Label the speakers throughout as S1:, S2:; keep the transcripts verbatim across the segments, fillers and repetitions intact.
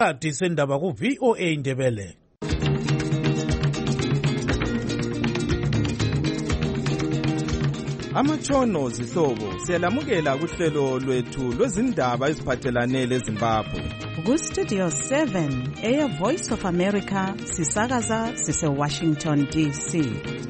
S1: Isikhathi sendaba ku V O A Ndebele.
S2: Amatshono zihlobo siyalamukela kuhlelo lwethu lwezindaba eziphathelane leZimbabwe.
S3: Ku Studio seven eya Voice of America sisakaza sise Washington D C.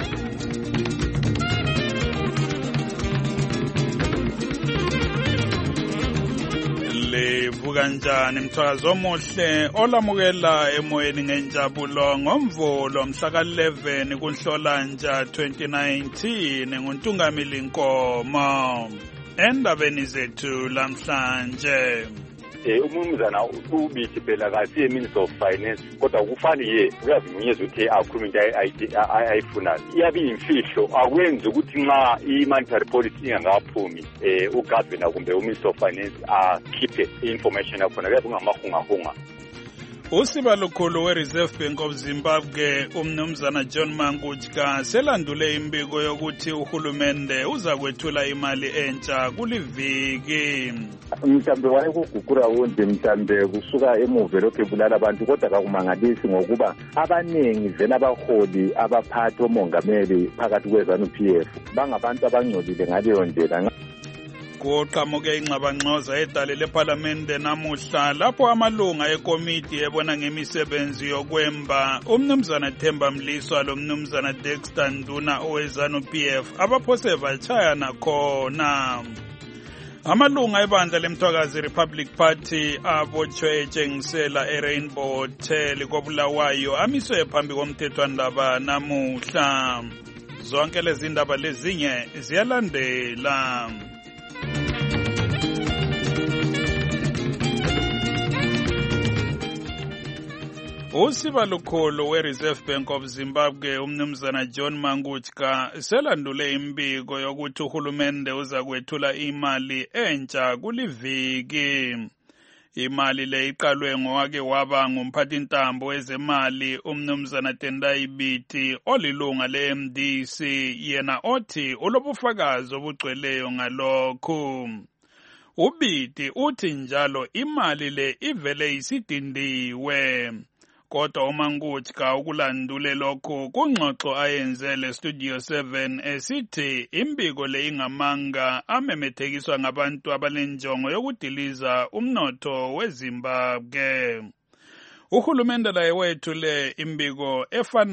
S4: Livuka njani mthakazo omuhle olamukela emoyeni ngenjabulo ngomvulo mhla ka eleven kuNhlolanja twenty nineteen nguNtungamili Nkomo. Endabeni zethu lamhlanje
S5: eh umumzana ubithi phela kasi Minister of Finance kodwa kufani ye uyavunyezwa ukuthi akhulume into ayifuna iyabe imfihlo akwenzi ukuthi nxa i-monetary policy ingakaphumi eh ugovernor kumbe uMinister of Finance akhiphe information yakhona kuyabe kungamahungahunga.
S4: Usiba lukhulu we-Reserve Bank of Zimbabwe umnumzana John Mangudya selandule imbiko yokuthi uhulumende uza kwethula imali entsha kuliviki.
S6: Mhlambe wayekugugura wonke mhlambe kusuka emuva lokho ebulala abantu kodwa kakumangalisi ngokuba abaningi vele abaholi abaphathi omongameli phakathi kweZANU-P F bangabantu abangcolile ngaleyo ndlela.
S4: Kuqhamuke ingxabangxoza edale leParliamente namuhla lapho amalunga ekomiti ebona ngemisebenzi yokwemba umnumzana Themba Mliswa lo mnumzana Dexter Nduna oweZANU-P F abaphose bachayana khona. Amalunga ebandla lemthwakazi Republic Party abotshwe etshengisela eRainbow Hotel koBulawayo amiswe phambi komthethwandaba namuhla. Zonke lezi ndaba lezinye ziyalandela. Usiba lukhulu we-Reserve Bank of Zimbabwe umnumzana John Mangudya selandule imbiko yokuthi uhulumende uza kwethula imali entsha kuliviki. Imali le iqalwe ngowake waba ngumphathintambo wezemali umnumzana Tendai Biti olilunga le-M D C yena othi ulobufakazi obugcweleyo ngalokhu. Ubiti uthi njalo imali le ivele isidindiwe. Kodwa uMangudya ukulandule lokhu kungxoxo ayenzele Studio seven esithi imbiko le ingamanga amemethekiswa ngabantu abalenjongo yokudiliza umnotho weZimbabwe. Uhulumende laye wethule imbiko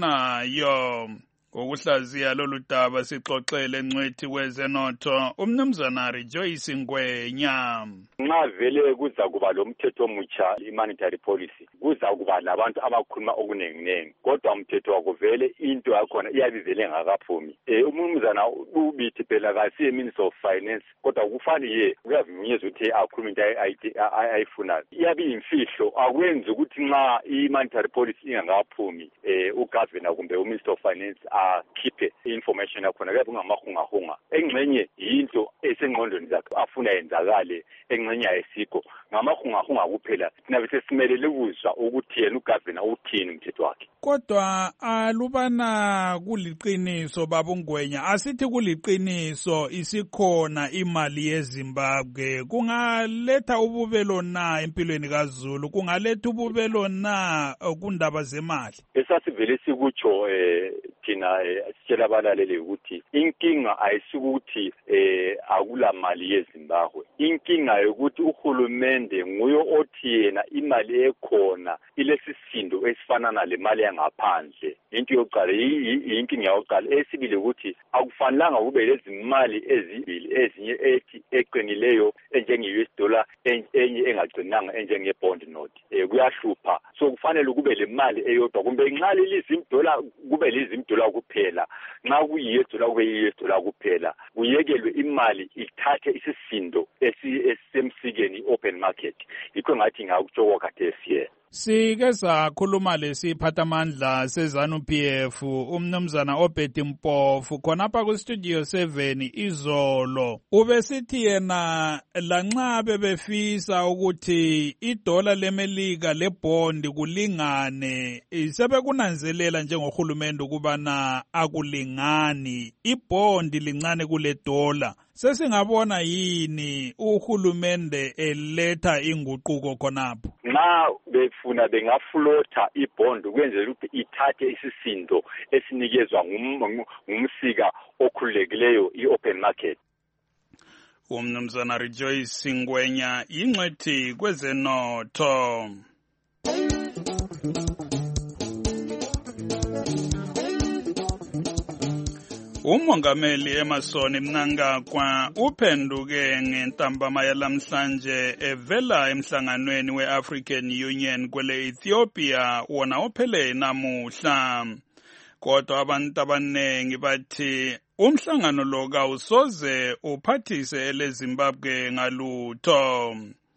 S4: efanayo. Ngokuhlaziya lolu daba sixoxele ngcwethi wezenotho umnumzana Rejoice Ngwenya.
S5: Nxa vele kuza kuba lomthetho omutsha i-monetary policy kuza kuba labantu abakhuluma okunenginengi kodwa umthetho wako vele into yakhona iyabivele ngakaphumi. Eh umnumzana ubithi phela kasi Minister of Finance kodwa kufani ye uyavunyezwa ukuthi akhulume into ayifuna. Iyabe imfihlo akwenzi ukuthi nxa i-monetary policy ingakaphumi eh ugovernor kumbe uMinister of Finance akhiphe information yakhona kuyabe kungamahungahunga. Engxenye into esengqondweni zakhe afuna yenzakale engxenye ayisikho ngamahungahunga kuphela thina bese simelele ukuzwa ukuthi yena ugovernor uthini umthetho wakhe.
S4: Kodwa alubana kuliqiniso babungwenya asithi kuliqiniso isikhona imali yeZimbabwe kungaletha ububelo na empilweni kaZulu kungaletha ububelo na kundaba zemali.
S5: Esasivele sikutsho eh thina sitshela abalaleli ukuthi inkinga ayisukuthi eh akula mali yeZimbabwe. Inkinga yokuthi uhulumende nguyo othi yena imali ekhona ilesisindo esifana nale mali yangaphandle. Into yokuqala inkinga yokuqala esibili ukuthi akufanelanga kube lezimali ezibili ezinye ethi eqinileyo enjenge-U S dollar enye engaqinanga enjenge bond note. Eh kuyahlupha so kufanele kube le mali eyodwa kumbe nxa lizim dollar kube lizim dollar kuphela nxa kuyi-U S dollar kube yi-U S dollar kuphela kuyekelwe imali ithathe isisindo esisemsikeni open market. Yikho ngathi ngakutsho khathesi ye.
S4: Sike sakhuluma lesiphathamandla seZANU-P F umnumzana Obedi Mpofu khonapha ku Studio seven izolo ubesithi yena lanxa bebefisa ukuthi idola lemelika lebond kulingane sebekunanzelela njengohulumende ukubana akulingani ibond lincane kule dola sesingabona yini uhulumende eletha inguquko khonapho?
S5: Nxa befuna bengaflota ibond ukwenzela ukuthi ithathe isisindo esinikezwa ngumsika okhululekileyo i-open market.
S4: Umnumzana Rejoice Ngwenya ingcwethi kwezenotho. Umongameli Emmerson Mnangagwa uphenduke ngentambama yalamhlanje evela emhlanganweni we-African Union kwele Ethiopia wona ophele namuhla. Kodwa abantu abanengi bathi umhlangano lo kawusoze uphathise eleZimbabwe ngalutho.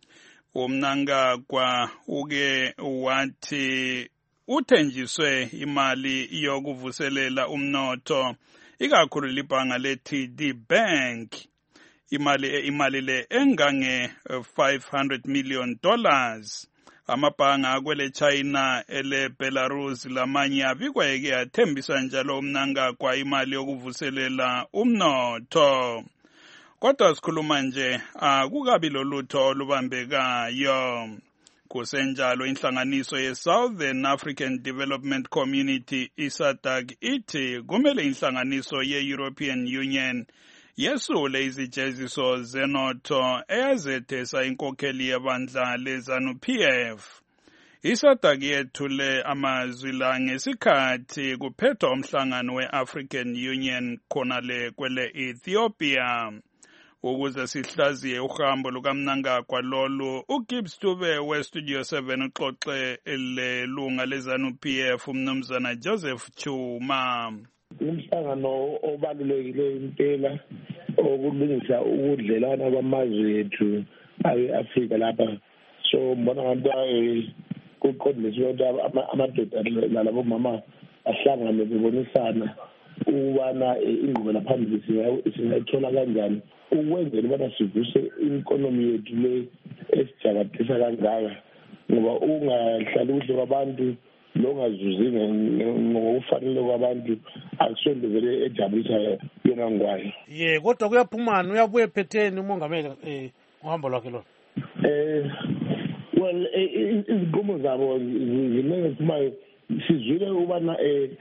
S4: Umnangagwa uke wathi uthenjiswe imali yokuvuselela umnotho ikakhulu libhanga le-T D Bank, imali imali le engange five hundred million dollars. Amabhanga kwele China ele Belarus lamanye abikweke athembisa njalo umnangagwa imali yokuvuselela umnotho. Kodwa sikhuluma nje akukabi lolutho olubambekayo. Kusenjalo inhlanganiso ye-Southern African Development Community I S A D C ithi kumele inhlanganiso ye-European Union yesule izijeziso zenotho eyazethesa inkokheli yebandla leZANU-P F. I S A D C yethule amazwi la ngesikhathi kuphethwa umhlangano we-African Union khonale kwele Ethiopia. Ukuze sihlaziye uhambo lukaMnangagwa lolu, uGibbs Dube we-Studio seven uxoxe lelunga leZANU-P F umnumzana Joseph Chuma.
S7: Umhlangano obalulekile impela okulungisa ubudlelwano bamazwe ethu awe-Afrika lapha. So mbona ngathi kuqondiswe ukuthi amadoda nalabo mama ahlangane bebonisana ukubana ingqubela phambili singayithola kanjani ukwenzela ubana sivuse ikonomi yethu le esijakadisa kangaka, ngoba ungahlali kuhle kwabantu longazuzi ngokufanele kwabantu akusonto vele ejabulisa yona ngwayo.
S1: Ye kodwa kuyaphumana uyabuye phetheni umongameli eh uhambo lwakhe lo.
S7: Eh well izinqumo zabo ziningi simaye sizwile ubana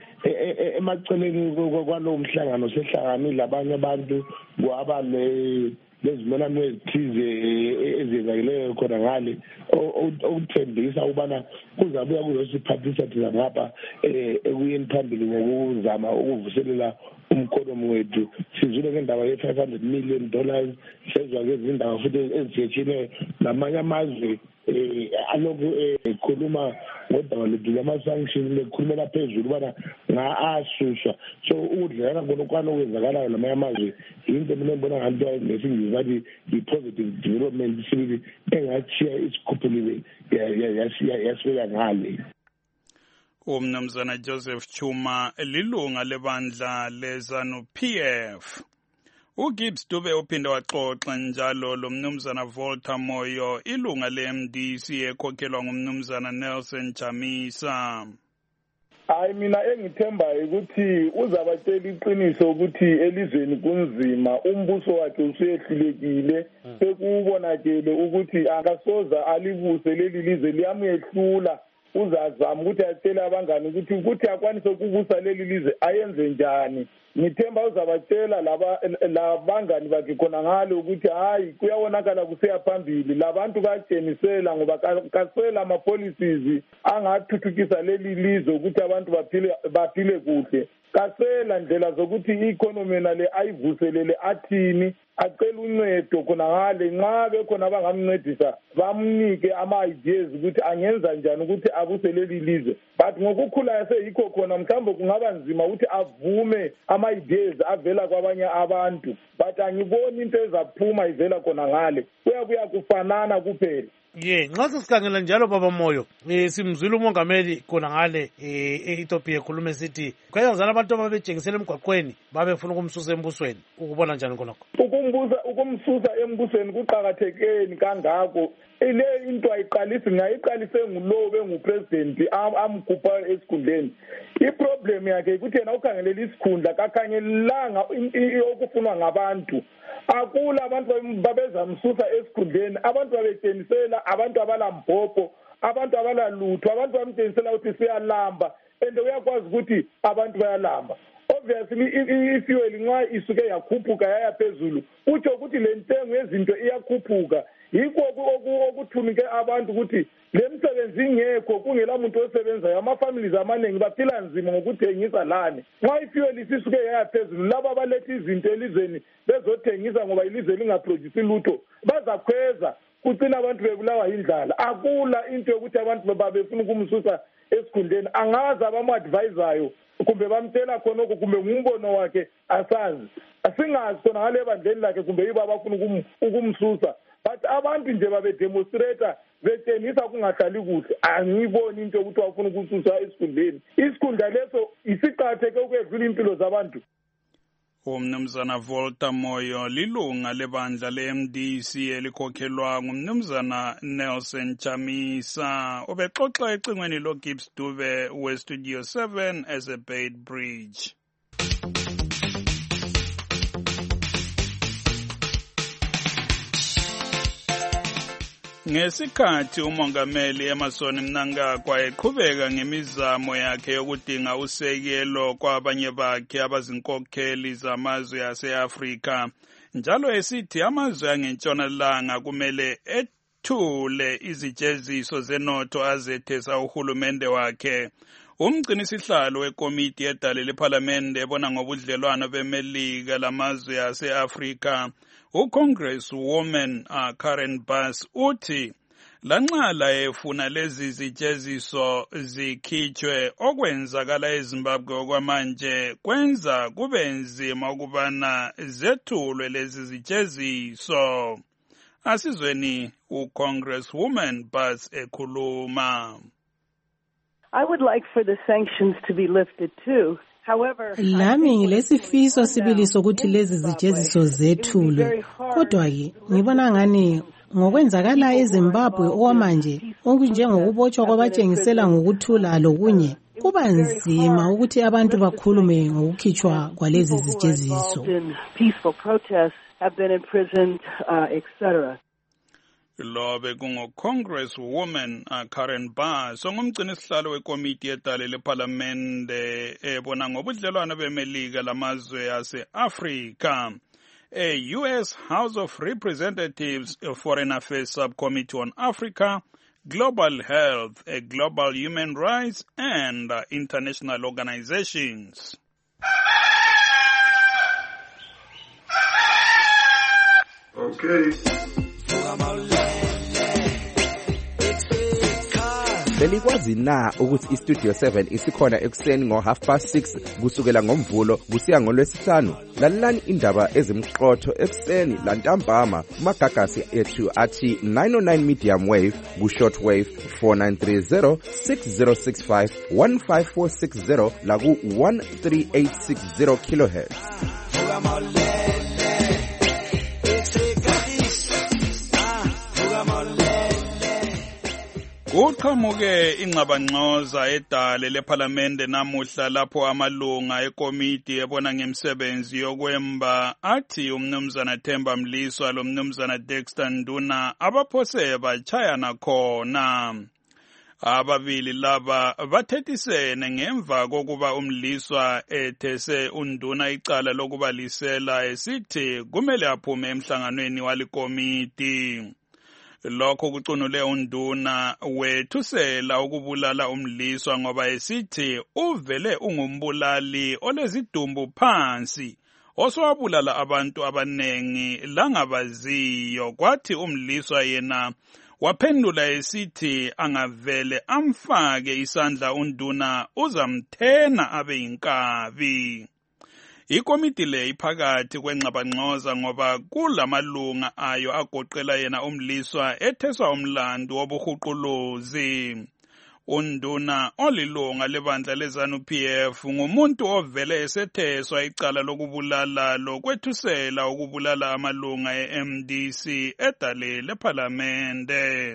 S7: emaceleni kwalo mhlangano sehlanganile abanye abantu kwaba le lezimelano ezithize ezenzakileyo khona ngale okuthembisa ubana kuzabuya kuzosiphathisa thina ngapha ekuyeni phambili ngokuzama ukuvuselela umkhonomi wethu. Sizwile ngendaba ye-five hundred million dollars, sezwa ngezindawo futhi ezitshiyetshiyeneyo namanye amazwe alokhu ekhuluma ngodaba lwethu lama-sanctions lekhulumela phezulu ubana nga-asuswa. So ukudlelana konokwana okwenzakalayo namanye amazwe yinto mina ngibona ngathi ngesingisi bathi yi-positive development sibili engatshiya isikhuphulile yasifika ngale.
S4: Umnumzana Joseph Chuma lilunga lebandla leZANU-P F. uGibbs Dube uphinde waxoxa njalo lo mnumzana Volta Moyo ilunga le-M D C ekhokhelwa ngumnumzana Nelson Chamisa.
S8: Hayi mina engithembayo ukuthi uzabatshela iqiniso ukuthi elizweni kunzima, umbuso wakhe usehlulekile, sekubonakele ukuthi akasoza alibuse leli lizwe liyamehlula. Uzazama ukuthi atshele abangani ukuthi ukuthi akwanise ukubusa leli lizwe ayenze njani. Ngithemba uzabatshela laba labangani bakhe khona ngalo ukuthi hayi kuyawonakala kuseya phambili, labantu batshenisela ngoba kasela ama policies angathuthukisa leli lizwe ukuthi abantu baphile baphile kuhle. Kasela ndlela zokuthi i-economy nale ayivuselele athini, acela uncedo khona ngale nxa bekhona abangamncedisa bamnike ama-ideas ukuthi angenza njani ukuthi abuse leli lizwe. But ngokukhula yaseyikho khona mhlawumbe kungaba nzima ukuthi avume ama-ideas avela kwabanye abantu, but angiboni into ezaphuma ivela khona ngale, kuyabuya kufanana kuphela.
S1: Ye nxa sikhangela njalo baba Moyo eh simzwile umongameli khona ngale e-Ethiopia ekhulume sithi kwayenzana abantu ababetshengisela emgwaqweni babefuna ukumsusa embusweni, ukubona njani khonokho?
S8: Ukumbusa ukumsusa embusweni kuqhakathekeni kangako ile into ayiqalisi ngayiqalise ngulobe ngupresident amgupha esikhundleni. Iproblem yakhe ukuthi yena ukhangelela isikhundla kakhangelanga okufunwa ngabantu. Akula abantu babezamsusa esikhundleni, abantu babetshenisela abantu abalambhopho, abantu abalalutho, abantu bamtshenisela ukuthi siyalamba and uyakwazi ukuthi abantu bayalamba. Obviously ifuel nxa isuke yakhuphuka yaya phezulu utsho ukuthi le ntengo yezinto iyakhuphuka. Yikho okuthunike abantu ukuthi le msebenzi ingekho kungela muntu osebenzayo, ama-families amaningi baphila nzima ngokuthengisa lani. Nxa ifuel isisuke yaya phezulu laba abaletha izinto elizweni bezothengisa ngoba ilizwe lingaproduce lutho bazakhweza kucina abantu bebulawa yindlala. Akula into yokuthi abantu babefuna ukumsusa esikhundleni, angazi abamu-advisayo kumbe bamtshela khonoko kumbe ngumbono wakhe asazi. Asingazi khona ngale bandleni lakhe kumbe yibo abafuna ukumsusa. But abantu nje babedemonstrata betshengisa kungahlali kuhle. Angiboni into yokuthi wafuna ukususa esikhundleni. Isikhundla leso isiqatheke ukwedlula impilo zabantu.
S4: Umnumzana Volta Moyo lilunga lebandla le-M D C elikhokhelwa ngumnumzana Nelson Chamisa obexoxa ecingweni loGibbs Dube weStudio seven as a Bait Bridge. Ngesikhathi umongameli Emmerson Mnangagwa eqhubeka ngemizamo yakhe yokudinga usekelo kwabanye bakhe abazinkokheli zamazwe ase-Afrika, njalo esithi amazwe angentshonalanga kumele ethule izijeziso zenotho azethesa uhulumende wakhe. Umgcinisihlalo wekomiti yedale lephalamende ebona ngobudlelwano bemelika lamazwe ase-Afrika, uCongresswoman uh, Karen Bass uthi lanxala efuna lezi zijeziso zikhitshwe okwenzakala eZimbabwe okwamanje kwenza kube nzima ukubana zethulwe lezi zijeziso. Asizweni uCongresswoman Bass ekhuluma.
S9: I would like for the sanctions to be lifted too.
S10: Lami ngilesifiso sibili sokuthi lezi zijeziso zethulwe. Kodwa-ke ngibona ngani ngokwenzakala eZimbabwe okwamanje okunjengokubotshwa kwabatshengisela ngokuthula lokunye kuba nzima ukuthi abantu bakhulume ngokukhitshwa kwalezi zijeziso.
S9: Peaceful protests have been imprisoned, uh, et cetera.
S4: Lobe kungo-Congresswoman uh, Karen Bass ongumgcinisihlalo wekomiti yedale lephalamende ebona ngobudlelwano bemelika lamazwe ase-Afrika. A U S House of Representatives Foreign Affairs Subcommittee on Africa, Global Health, a Global Human Rights and uh, International Organizations.
S11: Okay. Belikwazi na ukuthi iStudio seven isikhona ekuseni ngo half past six kusukela ngomvulo kusiya ngolwesihlanu? Lalelani indaba ezimqotho ekuseni lantambama kumagagasi ethu athi nine oh nine medium wave ku short wave four nine three zero six zero six five one five four six zero la ku one three eight six zero kilohertz.
S4: Kuqhamuke ingxabangxoza edale lephalamende namuhla lapho amalunga ekomiti ebona ngemsebenzi yokwemba athi umnumzana Themba Mliswa lo mnumzana Dexter Nduna abaphose bachayana khona. Ababili laba bathethisene ngemva kokuba uMliswa ethese uNduna icala lokubalisela esithi kumele aphume emhlanganweni walikomiti. Lokho kucunule uNduna wethusela ukubulala uMliswa ngoba esithi uvele ungumbulali olezidumbu phansi oswabulala abantu abanengi langabaziyo. Kwathi uMliswa yena waphendula esithi angavele amfake isandla uNduna uzamthena abe yinkabi. Ikomiti le iphakathi kwengxabangxoza ngoba kulamalunga ayo agoqela yena uMliswa etheswa umlando wobuhuquluzi. Unduna olilunga lebandla leZANU-P F ngumuntu ovele esetheswa icala lokubulala lokwethusela ukubulala amalunga e-M D C edale lephalamende.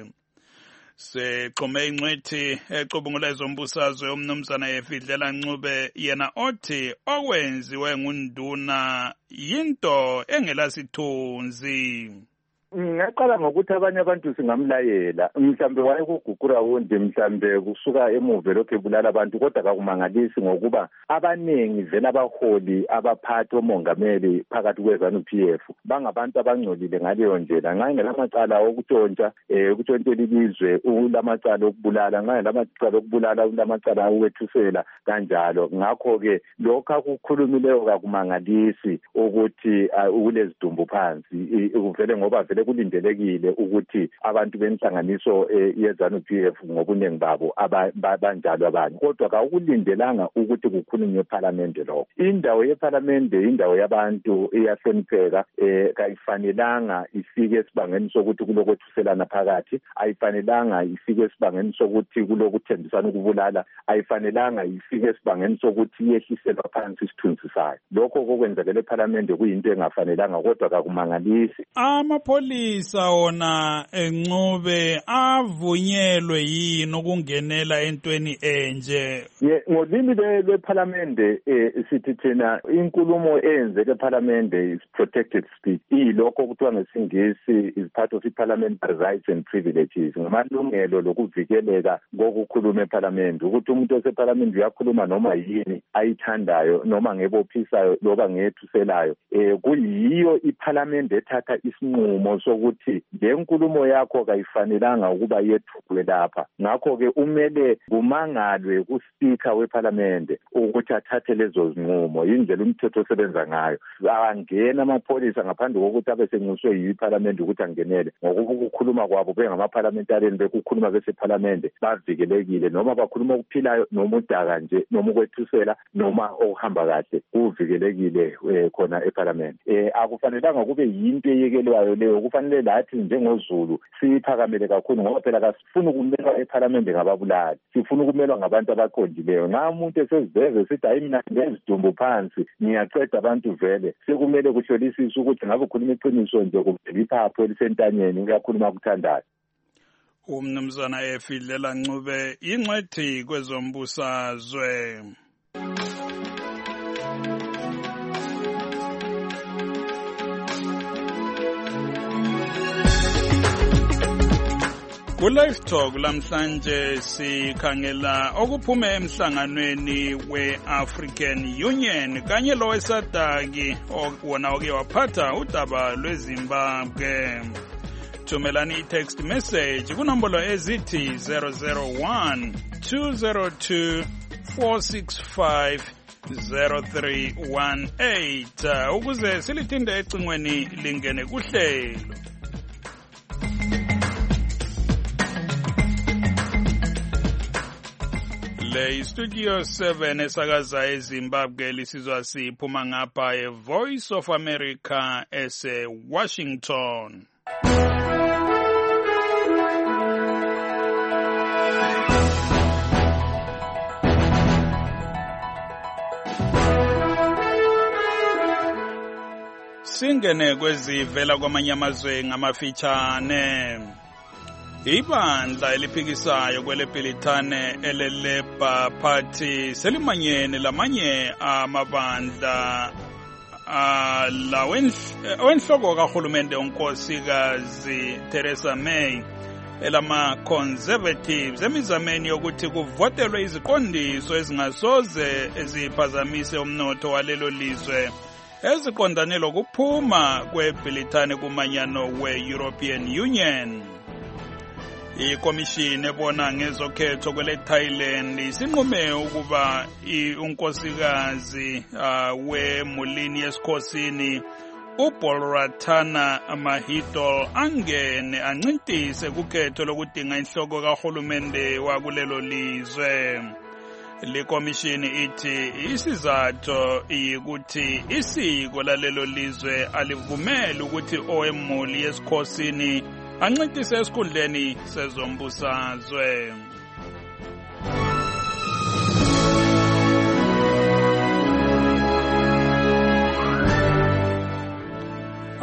S4: Sexhume ingcwethi ecubungula ezombusazwe umnumzana Efidlela Ncube yena othi okwenziwe ngunduna yinto engelasithunzi.
S6: Ngaqala ngokuthi abanye abantu singamlayela mhlambe wayekugugura wonke mhlambe kusuka emuve lokho ebulala abantu kodwa kakumangalisi ngokuba abanengi vela abaholi abaphathi omongameli phakathi kweZANU-P F bangabantu abangcolile ngaleyo ndlela nxa ngelamacala okutshontsha eh ukutshontshela ilizwe ulamacala okubulala nxa ngelamacala okubulala ulamacala okwethusela kanjalo ngakho ke lokho akukhulumileyo kakumangalisi ukuthi ukulezidumbu phansi uvele ngoba vele kulindelekile ukuthi abantu benhlanganiso yeZANU-P F ngobuningi babo abanjalo abanye kodwa kakulindelanga ukuthi kukhulunywe eParliament lokho. Indawo yeParliament indawo yabantu iyahlonipheka eh kayifanelanga ifike esibangeni sokuthi kulokwethuselana phakathi, ayifanelanga ifike esibangeni sokuthi kulokuthembisana ukubulala, ayifanelanga ifike esibangeni sokuthi yehliselwa phansi isithunzi sayo. Lokho kokwenzakela eParliament kuyinto engafanelanga kodwa kakumangalisi.
S4: Amapolisa wona eNcube avunyelwe yini ukungenela entweni enje?
S6: Ye ngolimi lweParliament eh sithi thina inkulumo eyenzeke eParliament is protected speech. Ilokho kuthiwa ngesingisi is part of parliamentary rights and privileges. Ngamalungelo lokuvikeleka kokukhuluma eParliament ukuthi umuntu oseParliament uyakhuluma noma yini ayithandayo noma ngebophisayo loba ngethuselayo. Eh kuyiyo iParliament ethatha isinqumo sokuthi le nkulumo yakho kayifanelanga ukuba yethulwe lapha. Ngakho ke umele kumangalwe kuSpeaker weParliament ukuthi athathe lezo zinqumo. Indlela umthetho osebenza ngayo. Angena amapolisa ngaphandle kokuthi abe senxuswe yiParliament ukuthi angenele. Ngokuba ukukhuluma kwabo bengamaparliamentarian bekukhuluma bese eParliament bavikelekile noma bakhuluma ukuphilayo noma udaka nje noma ukwethusela noma okuhamba kahle kuvikelekile khona eParliament. Eh akufanelanga kube yinto eyekelwayo leyo. Kufanele lathi njengozulu siphakamele kakhulu ngoba phela kasifuni ukumelwa eParliament ngababulali, sifuna ukumelwa ngabantu abaqondileyo. Nxa umuntu eseziveze sithi hayi mina ngezidumbu phansi ngiyaqeda abantu vele sekumele kuhlolisiswe ukuthi ngabe ukhuluma iqiniso nje kumbe iphapho elisentanyeni uyakhuluma kuthandayo.
S4: Umnumzana Efidlela Ncube ingcwethi kwezombusazwe. Ku-Live Talk lamhlanje sikhangela okuphume emhlanganweni we-African Union kanye lowesadaki wona oke waphatha udaba lweZimbabwe. Thumelani i-text message kunombolo ezithi zero zero one two zero two four six five zero three one eight ukuze silithinde ecingweni lingene kuhlelo. Le Studio seven esakaza eZimbabwe lisizwa siphuma ngapha eVoice of America ese Washington. Singene kwezivela kwamanye amazwe ngamafitshane. Ibandla eliphikisayo kweleBrithani eleLabour Party selimanyene lamanye amabandla lawenhloko kahulumende unkosikazi Theresa May elama-Conservatives emizameni yokuthi kuvotelwe iziqondiso ezingasoze eziphazamise umnotho walelo lizwe eziqondane lokuphuma kweBrithani kumanyano we-European Union. Ikomishini ebona ngezokhetho kwele Thailand isinqume ukuba unkosikazi uh, wemulini yesikhosini uBolratana Mahidol angene ancintise kukhetho lokudinga inhloko kahulumende wakulelo lizwe. Le komishini ithi isizathu ikuthi isiko lalelo lizwe alivumeli ukuthi owemuli yesikhosini ancintise esikhundleni sezombusazwe.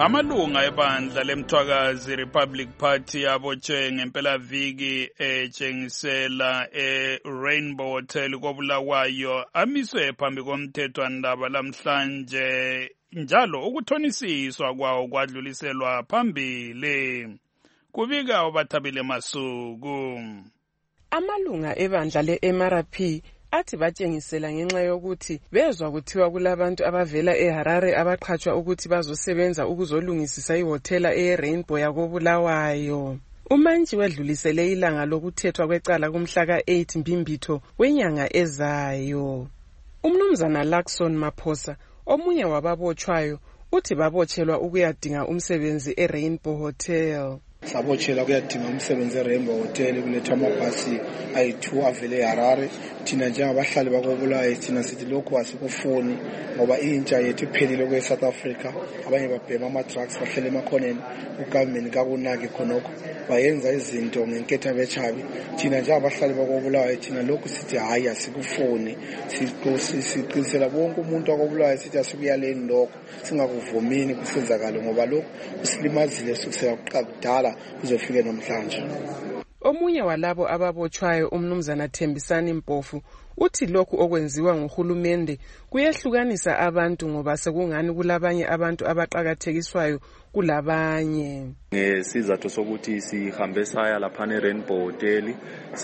S4: Amalunga ebandla lemthwakazi Republic Party abotshwe ngempelaviki etshengisela e-Rainbow Hotel koBulawayo amiswe phambi komthethwandaba lamhlanje njalo ukuthonisiswa kwawo kwadluliselwa phambili. Kubika uBathabile Masuku.
S12: Amalunga ebandla le-M R P athi batshengisela ngenxa yokuthi bezwa kuthiwa kulabantu abavela eHarare abaqhatshwa ukuthi bazosebenza ukuzolungisisa ihotela e-Rainbow yakoBulawayo. Umantshi wedlulisele ilanga lokuthethwa kwecala kumhla ka-eight Mbimbitho wenyanga ezayo. Umnumzana Lakson Maphosa, omunye wababotshwayo, uthi babotshelwa ukuyadinga umsebenzi e-Rainbow Hotel.
S13: Sabotshela kuyadinga umsebenzi e-Rainbow Hotel kuletha amabhasi ayi-two avele eHarare. Thina njengabahlali bakoBulawayo thina sithi lokhu asikufuni ngoba intsha yethu iphelile kwe-South Africa. Abanye babhema ama-drugs bahlele emakhoneni, ugovernment kakunaki khonokho bayenza izinto ngenketha bechabi. Thina njengabahlali bakoBulawayo thina lokhu sithi hayi asikufuni. Siqinisela bonke umuntu wakoBulawayo sithi asikuyaleni lokho, singakuvumini kusenzakala ngoba lokhu kusilimazile kusukela kudala kuzofika namhlanje.
S12: Omunye walabo ababotshwayo umnumzana Thembisani Mpofu uthi lokhu okwenziwa nguhulumende kuyehlukanisa abantu ngoba sekungani kulabanye abantu abaqhakathekiswayo kulabanye.
S14: Ngesizathu sokuthi sihambe saya lapha eRainbow Hotel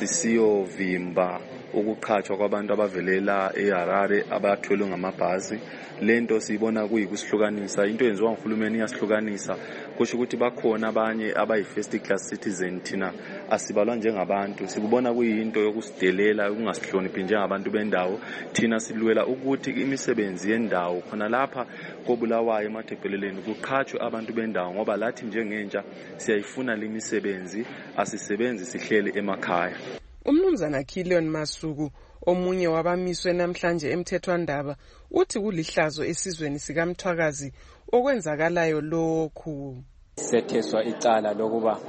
S14: sisiyovimba ukuqhatshwa kwabantu abavelela eHarare abathwelwe ngamabhasi. Lento sibona kuyikusihlukanisa, into yenziwa nguhulumeni iyasihlukanisa. Kusho ukuthi bakhona abanye abayi-first class citizen thina asibalwa njengabantu. Sikubona kuyinto yokusidelela ukungasihloniphi njengabantu bendawo. Thina silwela ukuthi imisebenzi yendawo khona lapha koBulawayo emathebheleleni kuqhatshwe abantu bendawo ngoba lathi njengentsha siyayifuna lemisebenzi, asisebenzi sihlele emakhaya.
S12: Umnumzana Kilion Masuku, omunye wabamiswe namhlanje emthethwandaba, uthi kulihlazo esizweni sikamthwakazi okwenzakalayo lokhu.
S15: Setheswa icala lokuba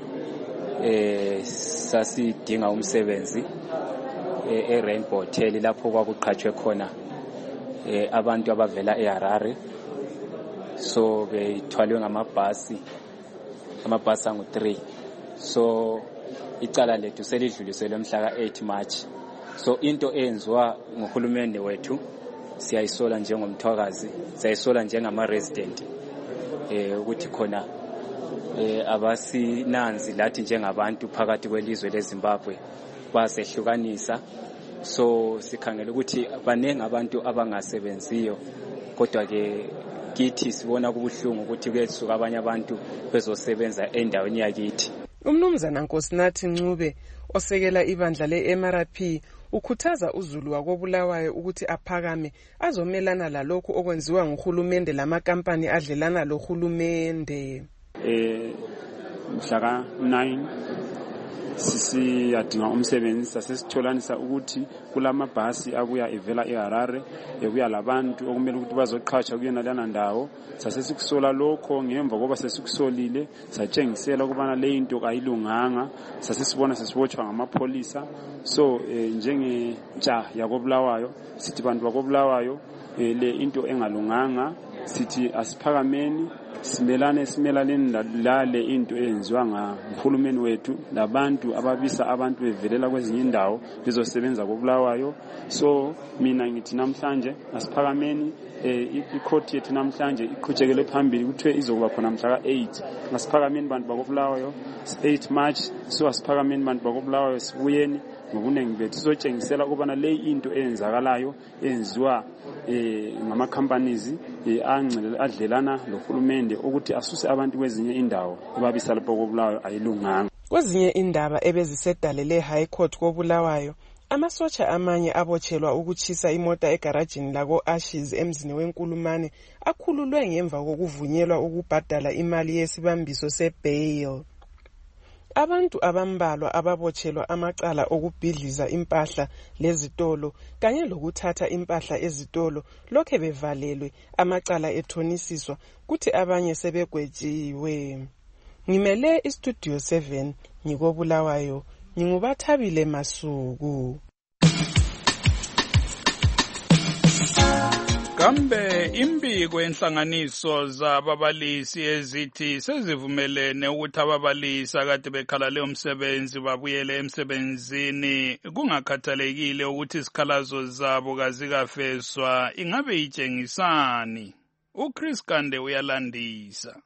S15: eh sasidinga umsebenzi e-Rainbow Hotel lapho kwakuqhatshwe khona eh abantu abavela eHarare, so bethwalwe ngamabhasi amabhasi angu three. So icala lethu selidluliselwe mhla ka-eight March. So into enziwa nguhulumende wethu siyayisola njengomthwakazi, siyayisola njengama resident eh ukuthi khona eh abasinanzi lathi njengabantu phakathi kwelizwe leZimbabwe basehlukanisa. So sikhangela ukuthi baningi abantu abangasebenziyo, kodwa ke kithi sibona kubuhlungu ukuthi kuyesuka abanye abantu bezosebenza endaweni yakithi.
S12: Umnumzana Nkosinathi Ncube osekela ibandla le-M R P ukhuthaza uZulu wakoBulawayo ukuthi aphakame azomelana lalokhu okwenziwa nguhulumende lamakampani adlelana lohulumende.
S16: Eh mhla ka nine sisiyadinga umsebenzi sasesitholanisa ukuthi kulamabhasi akuya evela eHarare ekuya labantu okumele ukuthi bazoqhatsha kuyena lana ndawo. Sasesikusola lokho ngemva ngoba sesikusolile satshengisela ukubana le into ayilunganga, sasesibona sesibotshwa ngamapholisa. So eh, njengentsha yakoBulawayo sithi bantu bakoBulawayo eh, le into engalunganga, sithi asiphakameni simelane simelaleni lale into eyenziwa nguhulumeni wethu labantu ababisa abantu bevelela kwezinye indawo bezosebenza koBulawayo. So mina ngithi namhlanje asiphakameni icourt yethu namhlanje iqhutshekele phambili kuthiwe izokuba khona mhla ka-eight. Ngasiphakameni bantu bakoBulawayo eight March. So asiphakameni bantu bakoBulawayo sibuyeni ngobuningi bethu sizotshengisela ukubana le into eyenzakalayo enziwa eh ngama companies angcele adlelana lohulumende ukuthi asuse abantu kwezinye indawo ebabisa lapho koBulawayo ayilunganga.
S12: Kwezinye indaba ebezisedalele High Court koBulawayo, amasotsha amanye abotshelwa ukuchisa imota egarajini lako Ashes emzini wenkulumane akhululwe ngemva kokuvunyelwa ukubhadala imali yesibambiso sebail. Abantu abambalwa ababotshelwa amacala okubhidliza impahla lezitolo kanye lokuthatha impahla ezitolo lokhe bevalelwe amacala ethonisiswa kuthi abanye sebegwetshiwe. Ngimele iStudio seven ngikoBulawayo, nginguBathabile Masuku.
S4: Kambe imbiko enhlanganiso zababalisi ezithi sezivumelene ukuthi ababalisi akade bekhala leyo msebenzi babuyele emsebenzini kungakhathalekile ukuthi isikhalazo zabo kazikafeswa, ingabe itshengisani? uChris Kande uyalandisa.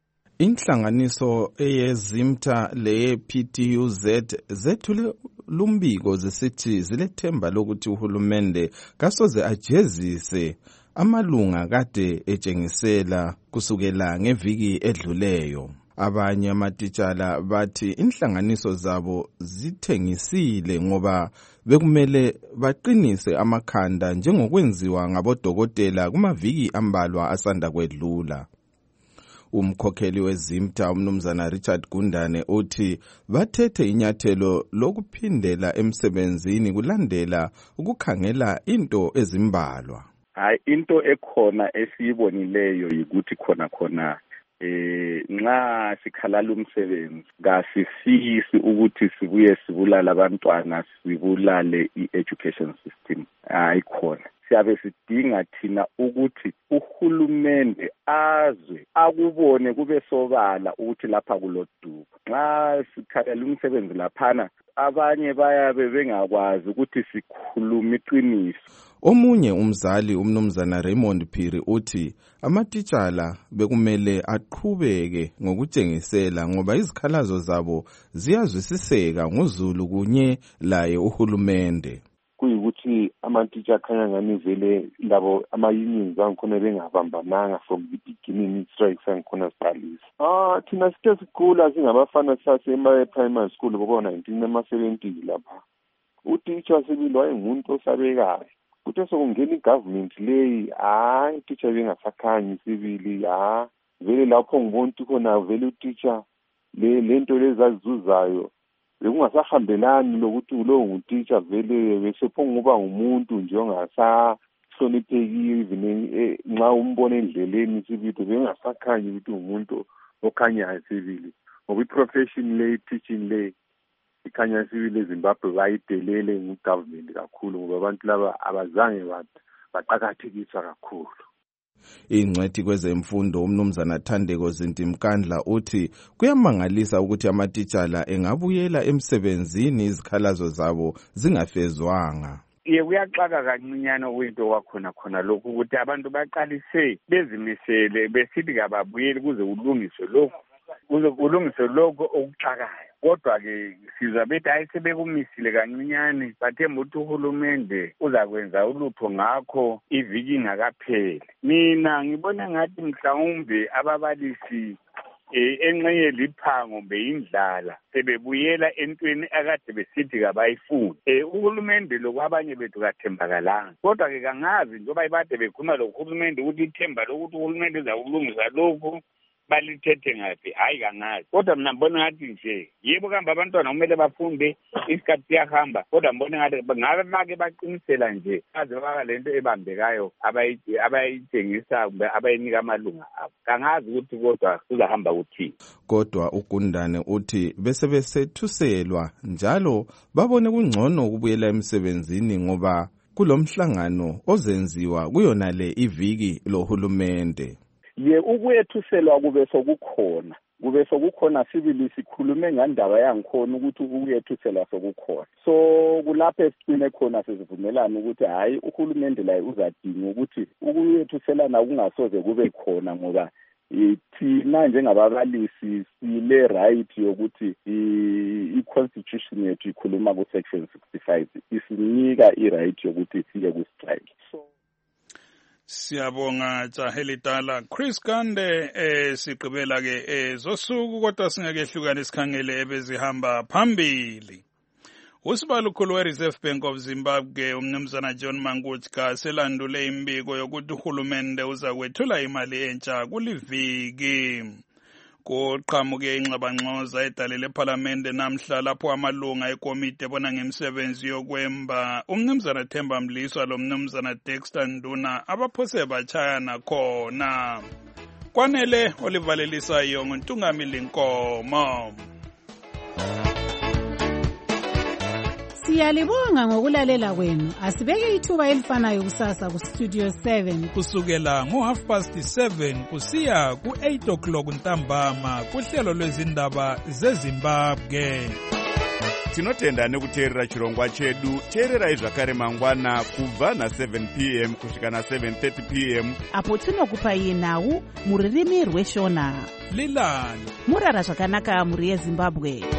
S2: Inhlanganiso eyezimta leye-P T U Z zethule lumbiko zisithi zilethemba lokuthi uhulumende kasoze ajezise amalunga kade etshengisela kusukela ngeviki edluleyo. Abanye amatitshala bathi inhlanganiso zabo zithengisile ngoba bekumele baqinise amakhanda njengokwenziwa ngabodokotela kumaviki ambalwa asanda kwedlula. Umkhokheli wezimta umnumzana Richard Gundane uthi bathethe inyathelo lokuphindela emsebenzini kulandela ukukhangela into ezimbalwa.
S6: Hayi, into ekhona esiyibonileyo yikuthi khona khona eh nxa sikhalala umsebenzi ngasifisi ukuthi sibuye sibulala abantwana, sibulale i-education system. Hayi khona siyabe sidinga thina ukuthi uhulumende azwe akubone kube sobala ukuthi lapha kulodubo. Nxa sikhalela umsebenzi laphana abanye bayabe bengakwazi ukuthi sikhuluma iqiniso.
S2: Omunye umzali umnumzana Raymond Phiri uthi amatitshala bekumele aqhubeke ngokutshengisela ngoba izikhalazo zabo ziyazwisiseka ngozulu kunye laye uhulumende.
S17: Kuyikuthi amatitsha akhanya ngani vele labo ama-unions bangikhona bengabambananga from the beginning, strikes angikhona siqalisa. Ah, thina sithe sikhula singabafana sase ema-primary school bobo nineteen ema-seventy lapha. Utitsha sibili wayengumuntu osabekayo. Kuthe sokungena i-government leyi, hayi utitsha bengasakhanyi sibili, ha vele lapho ngibona ukuthi khona vele utitsha le lento lezazizuzayo bekungasahambelani lokuthi lo ngutitsha vele besepho ngoba umuntu nje ongasahloniphekile even nxa umbona endleleni sibili bengasakhanyi ukuthi umuntu okhanyayo sibili ngoba i-profession le teaching le ikhanya sibili eZimbabwe bayidelele ngu-government kakhulu ngoba abantu laba abazange baqakathekiswa kakhulu.
S2: Ingcwethi kwezemfundo umnumzana Thandeko Zintimkandla uthi kuyamangalisa ukuthi amatitshala engabuyela emsebenzini izikhalazo zabo zingafezwanga.
S18: Ye kuyaxaka kancinyane kwinto kwakhona khona lokhu ukuthi abantu baqalise bezimisele besithi kababuyeli kuze ulungiswe lokhu kuze kulungiswe lokhu okuxakayo. Kodwa-ke sizwa bethi hayi sebekumisile kancinyane bathemba ukuthi uhulumende uzakwenza ulutho ngakho iviki ingakapheli. Mina ngibona ngathi mhlawumbe ababalisi eh enxenye liphango beyindlala sebebuyela entweni akade besithi kabayifuni. Eh uhulumende lokwabanye bethu kathembakalanga. Kodwa ke kangazi njoba ibade bekhuluma lo uhulumende ukuthi ithemba lokuthi uhulumende uzakulungisa lokhu balithethe ngaphi, hayi kangazi. Kodwa mina mbona ngathi nje yebo kambe abantwana kumele bafunde isikhathi siyahamba, kodwa mbona ngathi ngabe bake baqinisela nje aze baka lento ebambekayo abayithengisa kumbe abayinika amalunga abo. Kangazi ukuthi kodwa kuzahamba kuthini.
S2: Kodwa uGundane uthi bese besethuselwa njalo babone kungcono ukubuyela emsebenzini ngoba kulomhlangano ozenziwa kuyona le iviki lohulumende.
S6: Ye ukuyethuselwa kube sokukhona kube sokukhona sibili sikhulume ngandaba yangikhona ukuthi ukuyethuselwa sokukhona. So kulapho esicine khona sesivumelana ukuthi hayi uhulumende la uzadinga ukuthi ukuyethuselana kungasoze kube khona ngoba thina njengababalisi sile right yokuthi i-constitution yethu ikhuluma ku section sixty-five isinika i-right yokuthi siye ku strike. So
S4: siyabonga Jahelitala Chris Kande eh siqhubela ke ezosuku kodwa singeke hlukane sikhangele ebezihamba phambili. Usibalukhulu we-Reserve Bank of Zimbabwe umnumzana John Mangudka selandule imbiko yokuthi uhulumende uzakwethula imali entsha kuliviki. Kuqhamuke ingxabangxoza edalele eParliament namhla lapho amalunga ekomiti ebona ngemisebenzi yokwemba umnumzana Themba Mliswa lo mnumzana Dexter Nduna abaphose bachayana khona. Kwanele olivalelisa yonke Ntungamili Nkomo.
S10: Siyalibonga ngokulalela kwenu. Asibeke ithuba elifanayo kusasa ku Studio seven
S4: kusukela ngo half past seven kusiya ku eight o'clock ntambama kuhlelo lwezindaba zeZimbabwe.
S19: Tinotenda nekuteerera chirongwa chedu. Teererai zvakare mangwana kubva na seven p m kusvika na seven thirty p m
S3: apo tinokupai nhau muririmi rweshona.
S4: Lilani
S3: murara zvakanaka muri yeZimbabwe.